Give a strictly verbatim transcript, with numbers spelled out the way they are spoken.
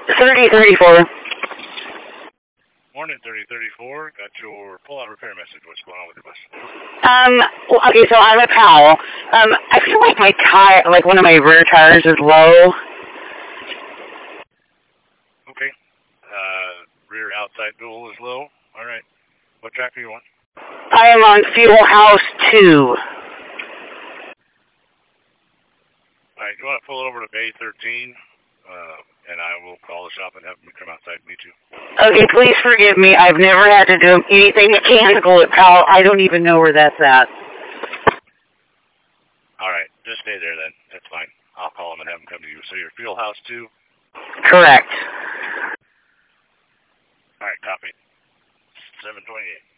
thirty thirty-four. Morning, thirty thirty-four. Got your pull-out repair message. What's going on with your bus? Um, well, okay, so I'm a pal. Um, I feel like my tire, like one of my rear tires is low. Okay. Uh, rear outside dual is low. All right. What track do you want? I am on Fuel House two. All right. You want to pull it over to Bay thirteen, uh, and I will call the shop and have them come outside and meet you. Okay, please forgive me. I've never had to do anything mechanical at Powell. I don't even know where that's at. All right. Just stay there then. That's fine. I'll call them and have them come to you. So you're Fuel House two? Correct. All right. Copy. seven twenty-eight.